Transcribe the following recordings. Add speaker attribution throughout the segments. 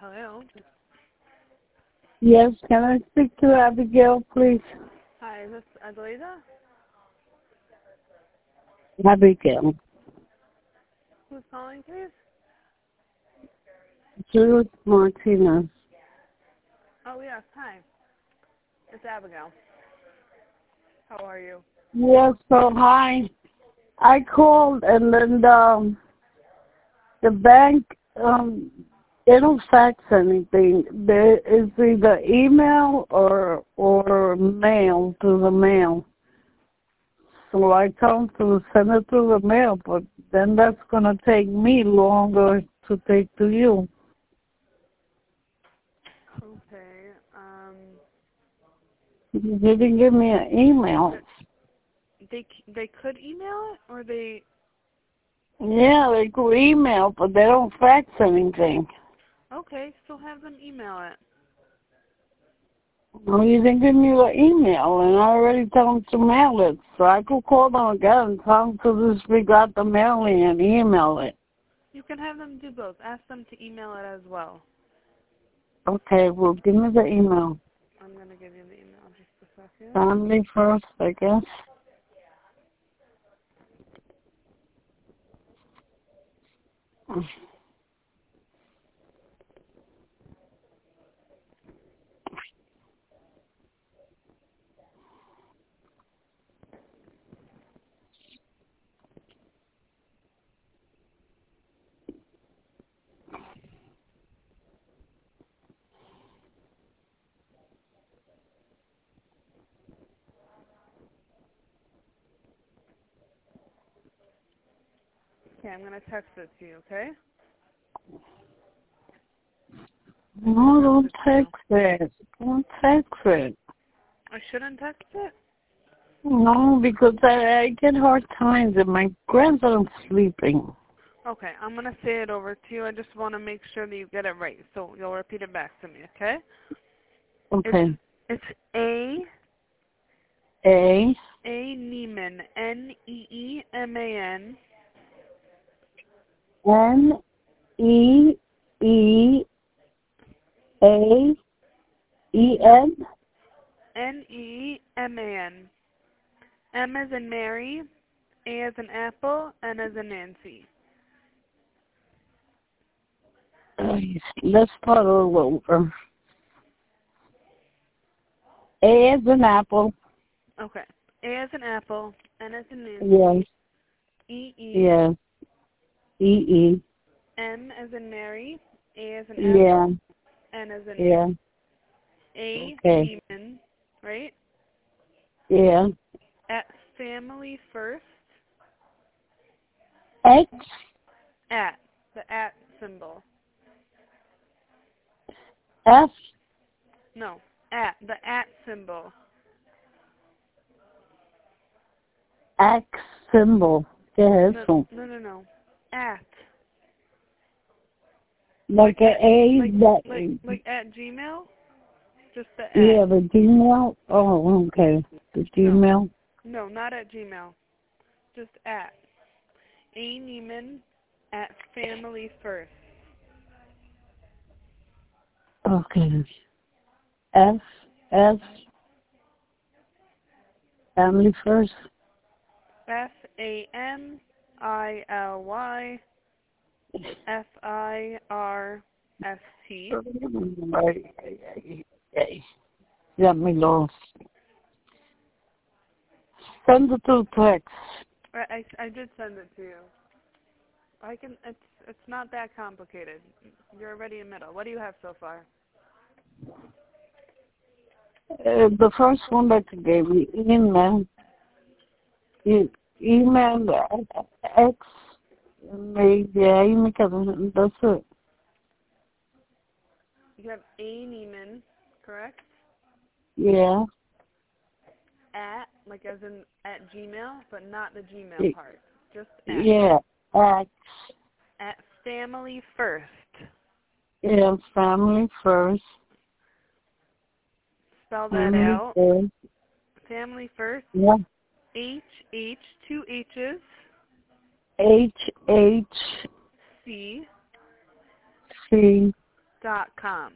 Speaker 1: Hello.
Speaker 2: Yes, can I speak to Abigail, please?
Speaker 1: Hi, is this Adelisa?
Speaker 2: Abigail.
Speaker 1: Who's calling, please?
Speaker 2: Jules Martinez.
Speaker 1: Oh, yes. Hi. It's Abigail. How are you?
Speaker 2: Yes, so hi. I called and then the bank, they don't fax anything. There is either email or mail through the mail. So I told them to send it through the mail, but then that's going to take me longer to take to you.
Speaker 1: Okay.
Speaker 2: You didn't give me an email.
Speaker 1: They could email it, or they...
Speaker 2: Yeah, they could email, but they don't fax anything.
Speaker 1: Okay, so have them email it.
Speaker 2: Well, you didn't give me your email, and I already told them to mail it. So I could call them again and tell them to disregard the mailing and email it.
Speaker 1: You can have them do both. Ask them to email it as well.
Speaker 2: Okay, well, give me the email.
Speaker 1: I'm going to give you the email just a second.
Speaker 2: Family first, I guess.
Speaker 1: Okay, I'm going to text it to you, okay?
Speaker 2: No, don't text it. Don't text it.
Speaker 1: I shouldn't text it?
Speaker 2: No, because I get hard times and my grandson's sleeping.
Speaker 1: Okay, I'm going to say it over to you. I just want to make sure that you get it right. So you'll repeat it back to me, okay?
Speaker 2: Okay.
Speaker 1: It's A
Speaker 2: A.
Speaker 1: Neeman, Neeman,
Speaker 2: N. E. E. A. E.
Speaker 1: no,
Speaker 2: N.
Speaker 1: Neeman. M as in Mary, A as in Apple, N as in Nancy.
Speaker 2: Let's start all over. A as an apple.
Speaker 1: Okay. A as in Apple, N as in Nancy,
Speaker 2: Yes.
Speaker 1: E.
Speaker 2: Yes. E.
Speaker 1: M as in Mary, A as in
Speaker 2: Yeah.
Speaker 1: Apple, N as in
Speaker 2: Yeah.
Speaker 1: Nancy. A
Speaker 2: Okay.
Speaker 1: Neeman, right?
Speaker 2: Yeah.
Speaker 1: At family first.
Speaker 2: X.
Speaker 1: At. The at symbol.
Speaker 2: F.
Speaker 1: No. At. The at symbol.
Speaker 2: X symbol. ¿Qué es eso?
Speaker 1: No. At.
Speaker 2: Like
Speaker 1: Like at Gmail? Just the at.
Speaker 2: Yeah, the Gmail. Oh, okay. The Gmail.
Speaker 1: No, not at Gmail. Just at. A. Neeman at family first.
Speaker 2: Okay. F. Family first.
Speaker 1: FAMILY FIRST.
Speaker 2: Got me lost. Send it to text.
Speaker 1: I did send it to you. It's not that complicated. You're already in middle. What do you have so far?
Speaker 2: The first one that you gave me, email. Email X. Maybe ahí me quedo. That's it.
Speaker 1: You have A. Neeman, correct?
Speaker 2: Yeah.
Speaker 1: At, like as in at Gmail, but not the Gmail part. Just at.
Speaker 2: Yeah. X.
Speaker 1: At family first.
Speaker 2: Yeah, family first.
Speaker 1: Spell that
Speaker 2: Family
Speaker 1: out.
Speaker 2: first.
Speaker 1: Family first.
Speaker 2: Yeah.
Speaker 1: H, two H's.
Speaker 2: H.
Speaker 1: C.
Speaker 2: C.
Speaker 1: .com.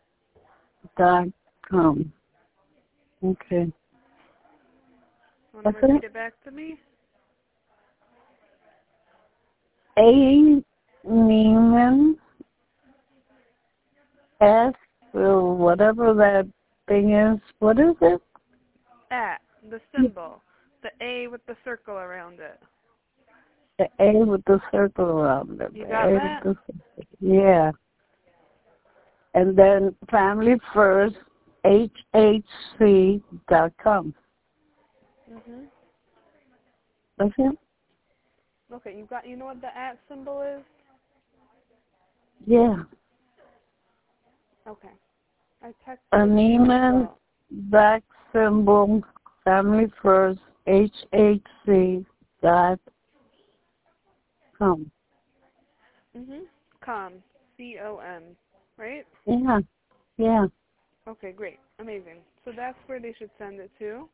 Speaker 2: .com. Okay.
Speaker 1: Want
Speaker 2: That's
Speaker 1: to repeat
Speaker 2: it?
Speaker 1: it back to me?
Speaker 2: A. Neiman. S. Whatever that thing is. What is it?
Speaker 1: At, the symbol. The A with the circle around it.
Speaker 2: The A with the circle around it.
Speaker 1: You
Speaker 2: The
Speaker 1: got
Speaker 2: A
Speaker 1: that?
Speaker 2: with the circle. Yeah. And then Family First, HHC.com.
Speaker 1: Mhm.
Speaker 2: That's it?
Speaker 1: Okay, you know what the at symbol is?
Speaker 2: Yeah.
Speaker 1: Okay. I texted
Speaker 2: An
Speaker 1: it to you as
Speaker 2: email,
Speaker 1: well.
Speaker 2: back symbol, Family First, HHC.com.
Speaker 1: Com. C-O-M. Right?
Speaker 2: Yeah. Yeah.
Speaker 1: Okay, great. Amazing. So that's where they should send it to.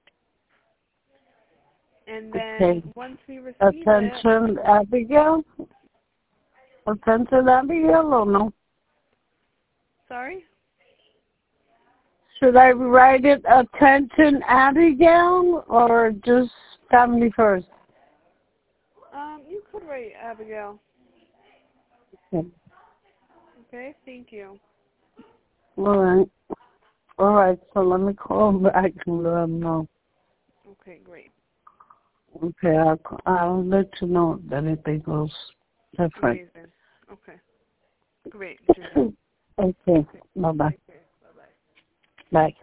Speaker 1: And then
Speaker 2: Okay.
Speaker 1: once we receive it...
Speaker 2: Attention, Abigail? Attention, Abigail, or no?
Speaker 1: Sorry?
Speaker 2: Should I write it Attention, Abigail, or just Family First?
Speaker 1: You could write Abigail.
Speaker 2: Okay.
Speaker 1: Okay, thank you.
Speaker 2: All right. All right, so let me call back and let them know.
Speaker 1: Okay, great.
Speaker 2: Okay, I'll let you know if anything goes different.
Speaker 1: Amazing. Okay. Great, Judy.
Speaker 2: Okay, bye-bye.
Speaker 1: Take care. Bye-bye.
Speaker 2: Bye.